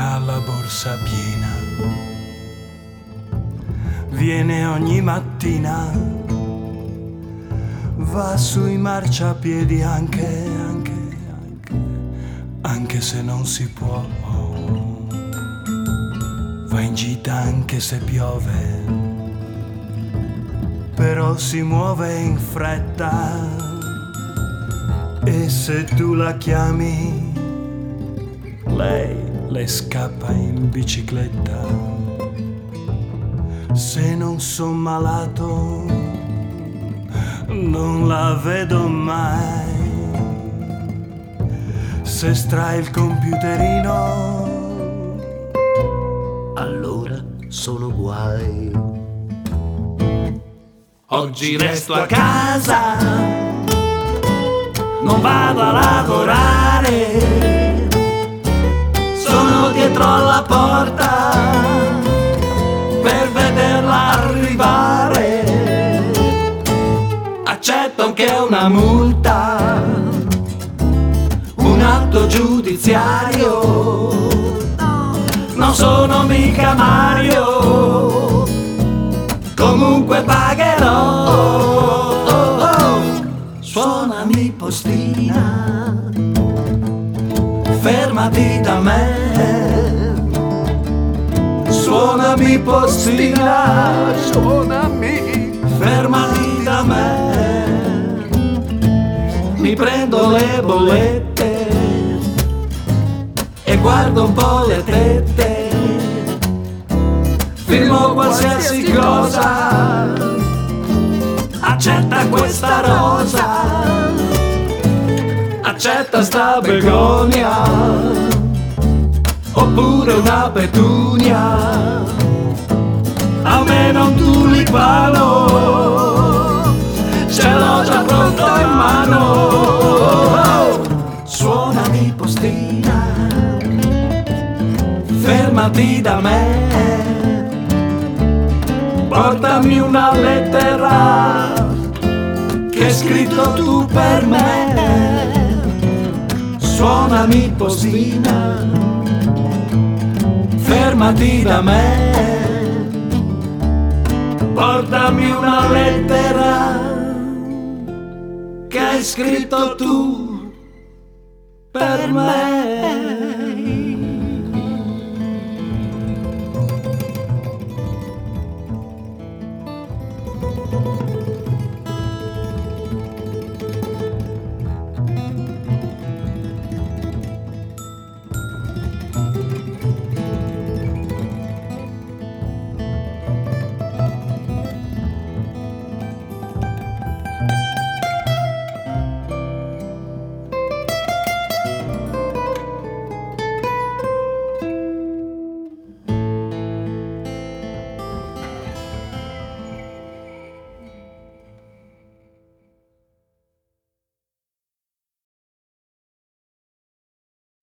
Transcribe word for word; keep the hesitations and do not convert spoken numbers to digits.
ha la borsa piena, viene ogni mattina, va sui marciapiedi anche, anche, anche, anche se non si può, va in gita anche se piove, però si muove in fretta. E se tu la chiami, lei le scappa in bicicletta. Se non son malato, non la vedo mai. Se estrae il computerino, allora sono guai. Oggi resto a casa, non vado a lavorare, sono dietro alla porta per vederla arrivare. Accetto anche una multa, un atto giudiziario, non sono mica Mario, comunque pagherò. Suonami postina, fermati da me. Suonami postina, suonami, fermati da me. Mi prendo le bollette e guardo un po' le tette, firmo qualsiasi cosa, accetta questa rosa, accetta sta begonia, oppure una petunia, a me non tulipano, ce l'ho già pronto in mano. Suonami postina, fermati da me, portami una lettera che hai scritto tu per me. Suonami postina, fermati da me, portami una lettera che hai scritto tu per me.